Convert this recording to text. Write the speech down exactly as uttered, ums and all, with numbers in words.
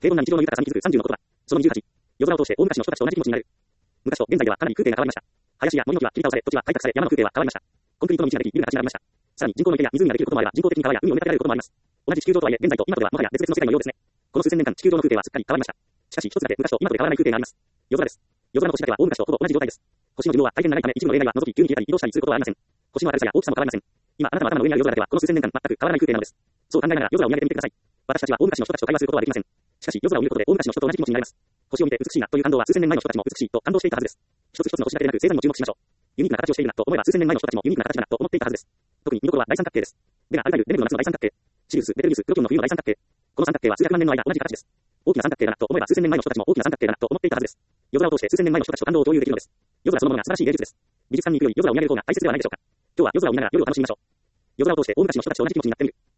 平凡な日常の豊かさに気づくさんじゅうの言葉。そのにじゅうはち。夜空を通して大昔の人たちと同じ気持ちになる。昔と現在ではかなり風景が変わりました。林や森の木は切り倒され、土地は開拓され、山の風景は変わりました。コンクリートの道ができ、ビルが立ち並びました。さらに人工の池や湖ができることもあれば、人工的に川や海を埋め立てられることもあります。同じ地球上とはいえ、現在と今とではもはや別々の世界のようですね。この数千年間、地球上の風景はすっかり変わりました。しかし一つだけ昔と今とで変わらない風景があります。夜空です。夜空の星だけは大昔とほぼ同じ状態です。星の寿命は大変長いため、一部の例外は除き急に消えたり移動したりすることはありません。星の明るさや大きさも変わりません。今、あなたの頭の上にある夜空だけは、この数千年間全く変わらない風景なのです。そう考えながら夜空を見上げてみてください。私たちは大昔の人たちと会話することはできません。しかし夜空を見ることで大昔の人と同じ気持ちになります。星を見て美しいなという感動は数千年前の人たちも美しいと感動していたはずです。一つ一つの星だけでなく星座にも注目しましょう。ユニークな形をしているなと思えば数千年前の人たちもユニークな形だなと思っていたはずです。特に見どころは大三角形です。ベガ、アルタイル、デネブの夏の大三角形。シリウス、ベテルギウス、プロキオンの冬の大三角形。この三角形は数百万年の間同じ形です。大きな三角形だなと思えば数千年前の人たちも大きな三角形だなと思っていたはずです。夜空を通して数千年前の人たちと感動を共有できるのです。夜空そのものが素晴らしい芸術です。美術館に行くより夜空を見上げる方が大切ではないでしょうか。今日は夜空を見ながら夜を楽しみましょう。夜空を通して大昔の人たちと同じ気持ちになってみる。